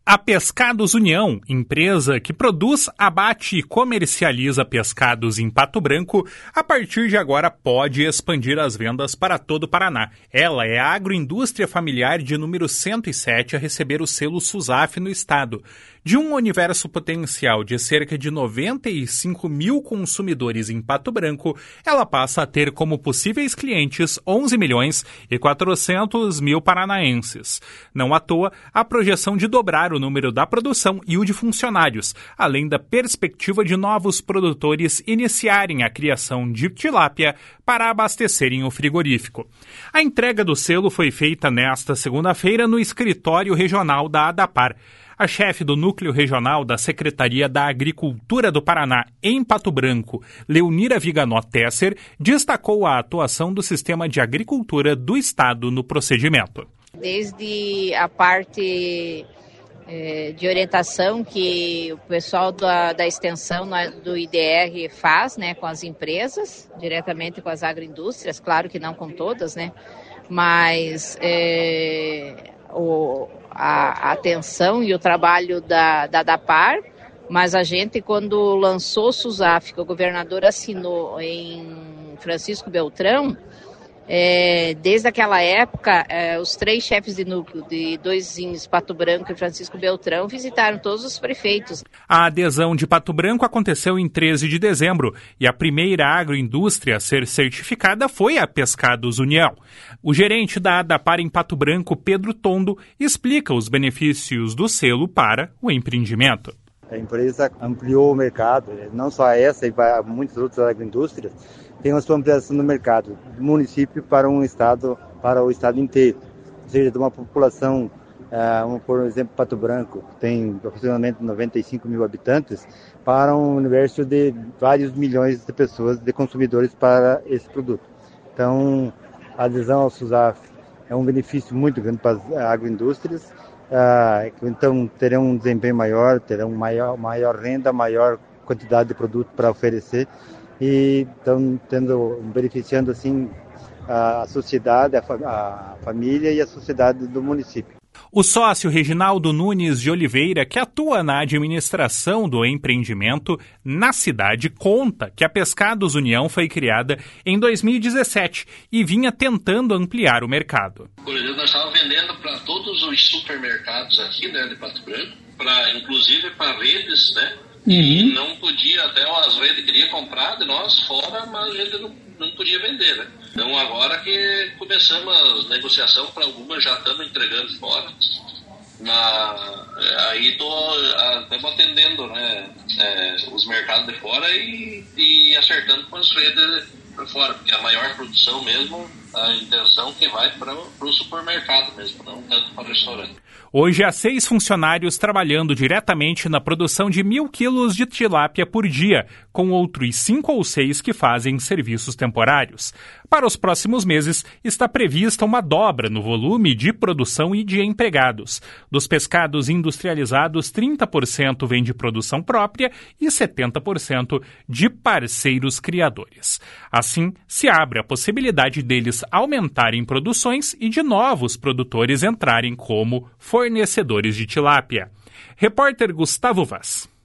A Pescados União, empresa que produz, abate e comercializa pescados em Pato Branco, a partir de agora pode expandir as vendas para todo o Paraná. Ela é a agroindústria familiar de número 107 a receber o selo SUSAF no estado. De um universo potencial de cerca de 95 mil consumidores em Pato Branco, ela passa a ter como possíveis clientes 11 milhões e 400 mil paranaenses. Não à toa, a projeção de dobrar o número da produção e o de funcionários, além da perspectiva de novos produtores iniciarem a criação de tilápia para abastecerem o frigorífico. A entrega do selo foi feita nesta segunda-feira no escritório regional da ADAPAR. A chefe do Núcleo Regional da Secretaria da Agricultura do Paraná, em Pato Branco, Leonira Viganó Tesser, destacou a atuação do Sistema de Agricultura do Estado no procedimento. Desde a parte de orientação que o pessoal da extensão do IDR faz, né, com as empresas, diretamente com as agroindústrias, claro que não com todas, né, mas a atenção e o trabalho da ADAPAR, mas a gente, quando lançou o SUSAF, que o governador assinou em Francisco Beltrão, desde aquela época, os 3 chefes de núcleo de Doizinhos, Pato Branco e Francisco Beltrão visitaram todos os prefeitos. A adesão de Pato Branco aconteceu em 13 de dezembro e a primeira agroindústria a ser certificada foi a Pescados União. O gerente da ADAPAR em Pato Branco, Pedro Tondo, explica os benefícios do selo para o empreendimento. A empresa ampliou o mercado, não só essa, e muitas outras agroindústrias, tem uma sua ampliação no mercado, do município para o estado inteiro. Ou seja, de uma população, por exemplo, Pato Branco, tem aproximadamente 95 mil habitantes, para um universo de vários milhões de pessoas, de consumidores para esse produto. Então, a adesão ao SUSAF é um benefício muito grande para as agroindústrias. Então terão um desempenho maior, terão maior renda, maior quantidade de produto para oferecer e estão beneficiando assim a sociedade, a família e a sociedade do município. O sócio Reginaldo Nunes de Oliveira, que atua na administração do empreendimento na cidade, conta que a Pescados União foi criada em 2017 e vinha tentando ampliar o mercado. Por exemplo, nós estávamos vendendo para todos os supermercados aqui, né, de Pato Branco, inclusive para redes, né? E não podia, até as redes queriam comprar de nós fora, mas a gente não podia vender, né? Então agora que começamos a negociação para algumas, já estamos entregando fora. Aí estamos atendendo, né, os mercados de fora e acertando com as redes para fora, porque a maior produção mesmo, a intenção que vai para o supermercado mesmo, não tanto para o restaurante. Hoje há 6 funcionários trabalhando diretamente na produção de 1.000 quilos de tilápia por dia, com outros 5 ou 6 que fazem serviços temporários. Para os próximos meses, está prevista uma dobra no volume de produção e de empregados. Dos pescados industrializados, 30% vem de produção própria e 70% de parceiros criadores. Assim, se abre a possibilidade deles aumentarem produções e de novos produtores entrarem como fornecedores de tilápia. Repórter Gustavo Vaz.